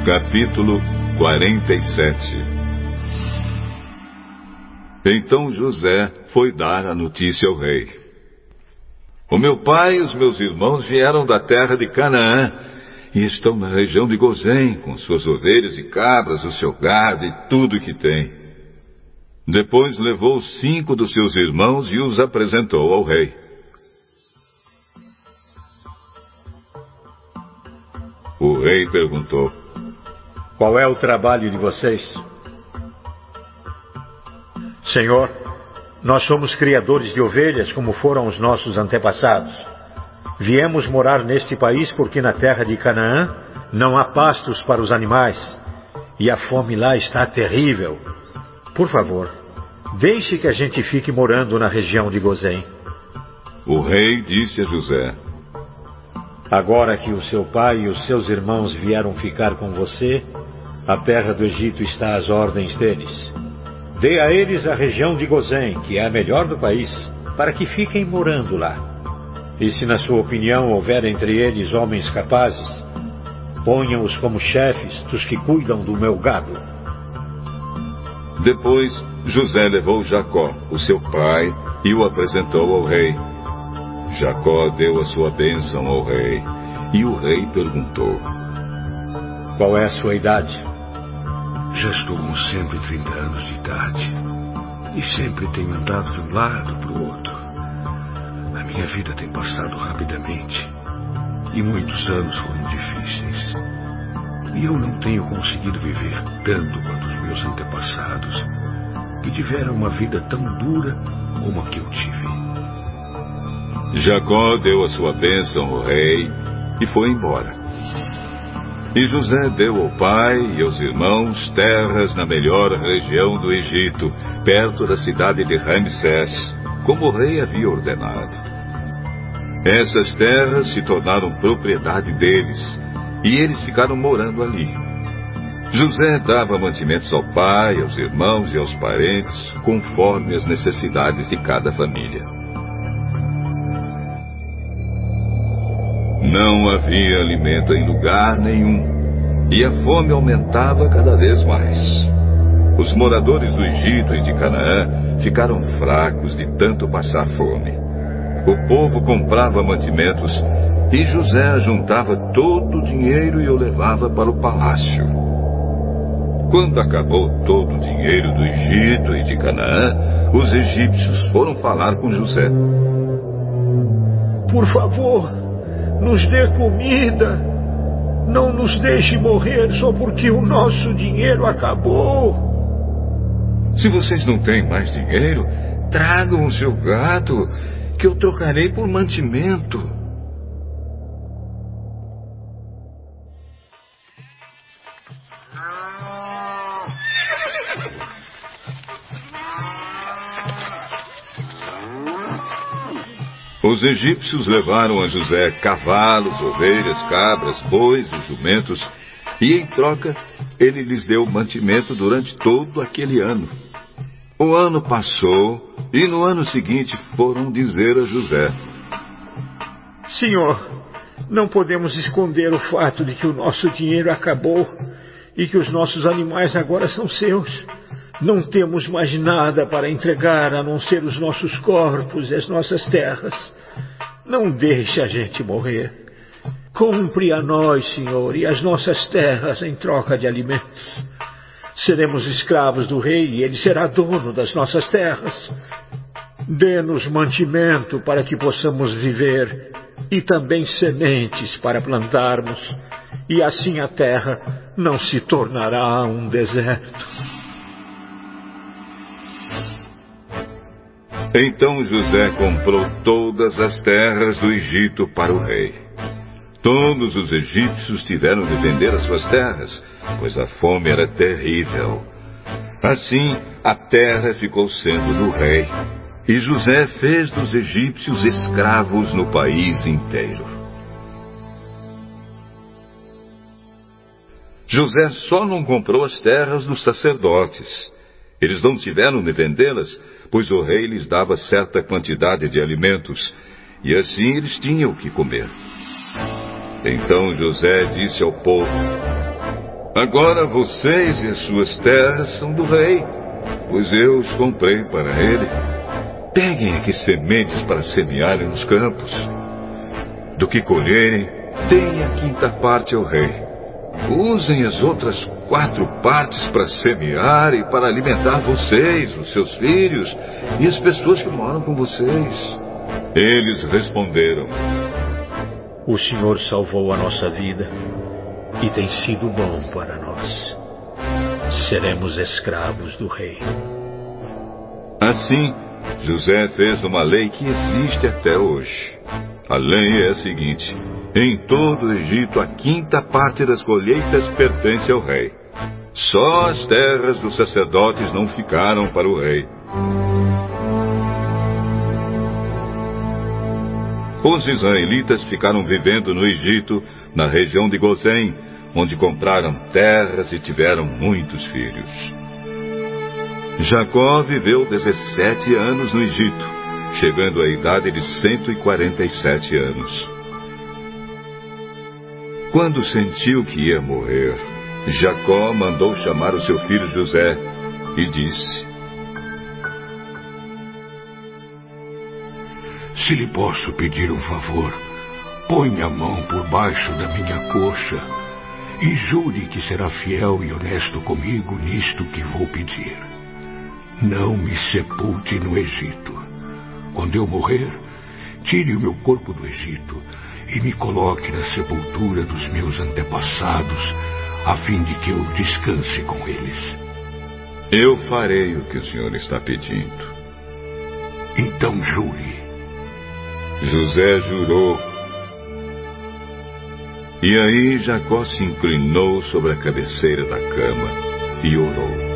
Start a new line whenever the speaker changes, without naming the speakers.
Capítulo 47. Então José foi dar a notícia ao rei. O meu pai e os meus irmãos vieram da terra de Canaã e estão na região de Gozém, com suas ovelhas e cabras, o seu gado e tudo que tem. Depois levou 5 dos seus irmãos e os apresentou ao rei. O rei perguntou:
Qual é o trabalho de vocês? Senhor, nós somos criadores de ovelhas como foram os nossos antepassados. Viemos morar neste país porque na terra de Canaã não há pastos para os animais e a fome lá está terrível. Por favor, deixe que a gente fique morando na região de Gozém.
O rei disse a José:
Agora que o seu pai e os seus irmãos vieram ficar com você, a terra do Egito está às ordens deles. Dê a eles a região de Gozém, que é a melhor do país, para que fiquem morando lá. E se na sua opinião houver entre eles homens capazes, ponham-os como chefes dos que cuidam do meu gado.
Depois José levou Jacó, o seu pai, e o apresentou ao rei. Jacó deu a sua bênção ao rei, e o rei perguntou:
Qual é a sua idade?
Já estou com 130 anos de idade e sempre tenho andado de um lado para o outro. A minha vida tem passado rapidamente e muitos anos foram difíceis. E eu não tenho conseguido viver tanto quanto os meus antepassados, que tiveram uma vida tão dura como a que eu tive.
Jacó deu a sua bênção ao rei e foi embora. E José deu ao pai e aos irmãos terras na melhor região do Egito, perto da cidade de Ramsés, como o rei havia ordenado. Essas terras se tornaram propriedade deles, e eles ficaram morando ali. José dava mantimentos ao pai, aos irmãos e aos parentes, conforme as necessidades de cada família. Não havia alimento em lugar nenhum, e a fome aumentava cada vez mais. Os moradores do Egito e de Canaã ficaram fracos de tanto passar fome. O povo comprava mantimentos e José juntava todo o dinheiro e o levava para o palácio. Quando acabou todo o dinheiro do Egito e de Canaã, os egípcios foram falar com José.
Por favor, nos dê comida. Não nos deixe morrer só porque o nosso dinheiro acabou.
Se vocês não têm mais dinheiro, tragam o seu gado, que eu trocarei por mantimento. Os egípcios levaram a José cavalos, ovelhas, cabras, bois e jumentos, e em troca ele lhes deu mantimento durante todo aquele ano. O ano passou, e no ano seguinte foram dizer a José:
Senhor, não podemos esconder o fato de que o nosso dinheiro acabou e que os nossos animais agora são seus. Não temos mais nada para entregar a não ser os nossos corpos e as nossas terras. Não deixe a gente morrer. Compre a nós, Senhor, e as nossas terras em troca de alimentos. Seremos escravos do rei e ele será dono das nossas terras. Dê-nos mantimento para que possamos viver e também sementes para plantarmos, e assim a terra não se tornará um deserto.
Então José comprou todas as terras do Egito para o rei. Todos os egípcios tiveram de vender as suas terras, pois a fome era terrível. Assim, a terra ficou sendo do rei, e José fez dos egípcios escravos no país inteiro. José só não comprou as terras dos sacerdotes. Eles não tiveram de vendê-las, pois o rei lhes dava certa quantidade de alimentos, e assim eles tinham o que comer. Então José disse ao povo: Agora vocês e as suas terras são do rei, pois eu os comprei para ele. Peguem aqui sementes para semearem nos campos. Do que colherem, deem a 5ª parte ao rei. Usem as outras 4 partes para semear e para alimentar vocês, os seus filhos e as pessoas que moram com vocês. Eles responderam:
O Senhor salvou a nossa vida e tem sido bom para nós. Seremos escravos do rei.
Assim, José fez uma lei que existe até hoje. A lei é a seguinte: em todo o Egito, a 5ª parte das colheitas pertence ao rei. Só as terras dos sacerdotes não ficaram para o rei. Os israelitas ficaram vivendo no Egito, na região de Gozém, onde compraram terras e tiveram muitos filhos. Jacó viveu 17 anos no Egito, chegando à idade de 147 anos. Quando sentiu que ia morrer, Jacó mandou chamar o seu filho José e disse:
Se lhe posso pedir um favor, ponha a mão por baixo da minha coxa e jure que será fiel e honesto comigo nisto que vou pedir. Não me sepulte no Egito. Quando eu morrer, tire o meu corpo do Egito e me coloque na sepultura dos meus antepassados, a fim de que eu descanse com eles.
Eu farei o que o senhor está pedindo.
Então jure.
José jurou. E aí Jacó se inclinou sobre a cabeceira da cama e orou: